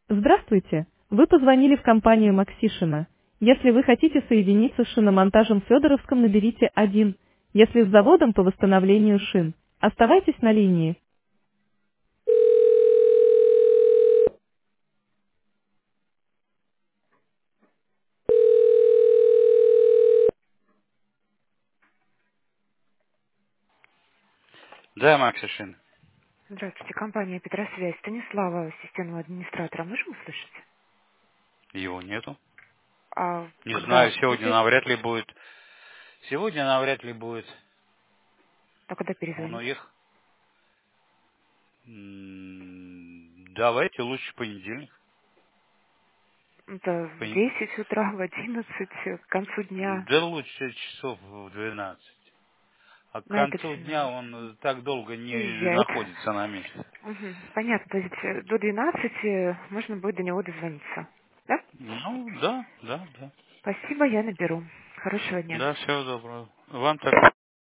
Здравствуйте! Вы позвонили в компанию Максишина. Если вы хотите соединиться с шиномонтажем в Федоровском, наберите 1. Если с заводом по восстановлению шин, оставайтесь на линии. Да, Максишин. Здравствуйте, компания Петросвязь. Станислава, системного администратора. Можем услышать? Его нету. А Не знаю, когда сегодня будет? навряд ли будет. Сегодня навряд ли будет. А когда Он перезвонить? уехал. Давайте лучше в понедельник. Это В в понед- 10 утра, в 11, к концу дня. Да лучше часов в 12. А к На этой концу цене. дня он так долго не Уезжает. находится на месте. Понятно, то есть до 12 можно будет до него дозвониться. Да? Ну, да, да, да. Спасибо, я наберу. Хорошего дня. Да, всего доброго. Вам также.